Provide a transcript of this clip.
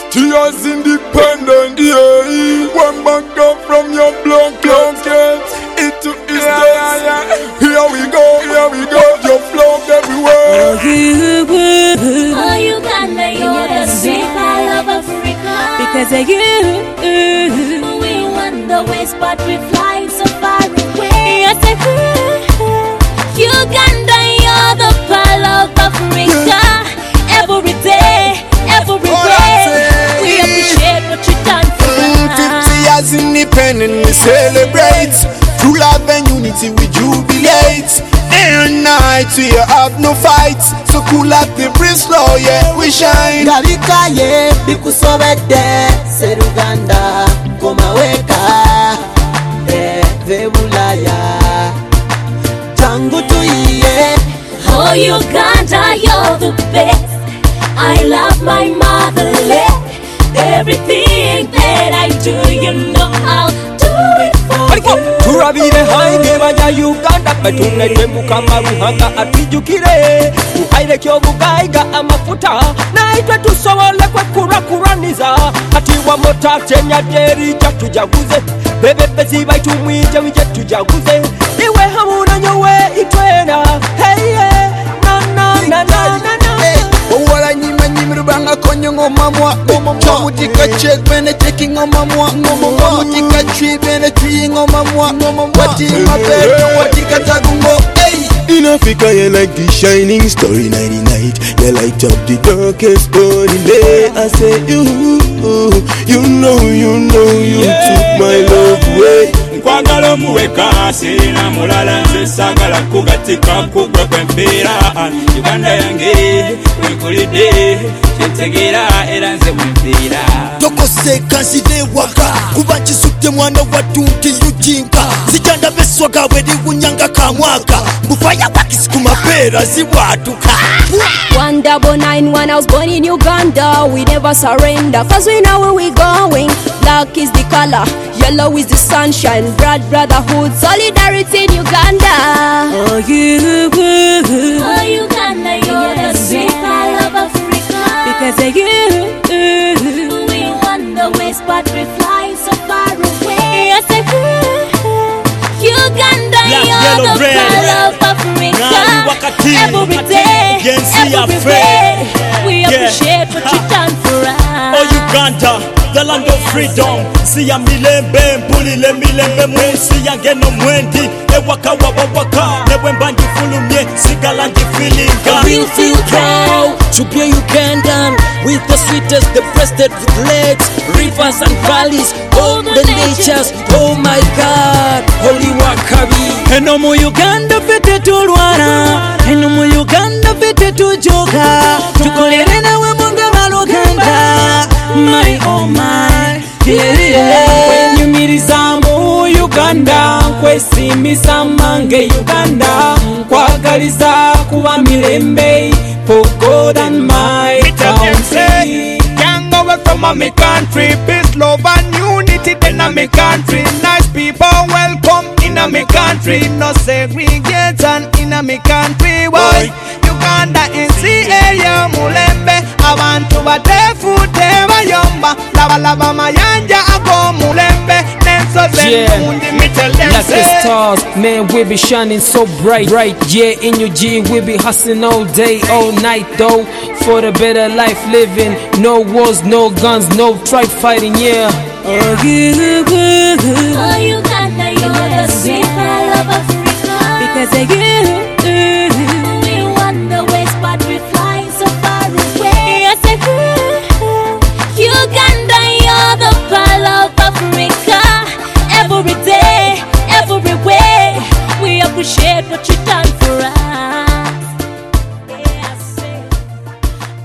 Tears independent, yeah. One back up from your blood closet. It to is Here we go. Your flow everywhere. Oh, Uganda, you're the symbol of Africa. Because of you, we want the west, but we fly so far away. yes, Uganda, you're the pearl of Africa. Every day, we appreciate what you done for us. 50 years independent, we celebrate. True love and unity, we jubilate. Day and night, we have no fights. So cool up the breeze slow, yeah, we shine. Galika ye, bikusobedde, Seruganda, komaweka, Vebulaya, Tangu tuiye. Oh, Uganda, you're the best. I love my motherland. Everything that I do, you know I'll do it for you. Turabire hange banya Uganda betunga tembuka maruhanga atijukire tuhaire kyobugaiga amafuta naitwe tusobole kwekurakuraniza ati wa mota tenya deri tujaguze bebebezi baitu mwije wije tujaguze iwe hamuna nyowe itwena hey yeah na Owala nyima nyimirbanga konyo ngomamwa Chomutika check bene checking ngomamwa Chomutika tree bene tree ngomamwa Wati mabeto watika tagungo In Africa, you like the shining star in the night. You light up the darkest part in day. I say you know you took my love away. Nkwagala muweka sirina mulala nze sagala kugatika kugwe kwembeera Uganda yange wenkulidde kyentegeera era nze mwembeera Tokoseka nzire waka kuba nkisutte mwana wattu nti yujinka zijanda beswaga bwe liwunyanga kamwaka mbufaya wakisi ku mapeera zibwatuka 199 when I was born in Uganda, we never surrender, cause we know where we're going. Black is the color, yellow is the sunshine, brotherhood, solidarity in Uganda. Oh, Uganda, you're the symbol of Africa. Because of you, we want the west, but we fly so far away. yes, Uganda, you're the pearl of Africa. Every day, we appreciate what you done for us. Oh Uganda, the land of freedom. Siya milembe, mpulile milembe mwisi yange no mwendi Ewaka wabawaka, newe mbanji fulumye, sigala njifilinga We feel proud to be a Ugandan with the sweetest, the breasted with lakes, rivers and valleys, all the natures. Oh my God, holy wakabi. Eno mu Uganda fete tulwana eno mu Uganda fete tujoga tukolere nawe munga maluganda my oh my kwenyumiriza mu Uganda nkwesimisa mange Uganda nkwagaliza kuba mirembe for God and my country. Can't go away from my country. Peace, love and unity in my country. Nice people welcome in my country. No segregation in my country. Why? Uganda is the area mulembe. Abantu batefute bayomba. Lava mayanja ago mulembe. Like the stars, man, we be shining so bright. Yeah, in UG, we be hustling all day, all night, though, for the better life living. No wars, no guns, no tribe fighting, yeah.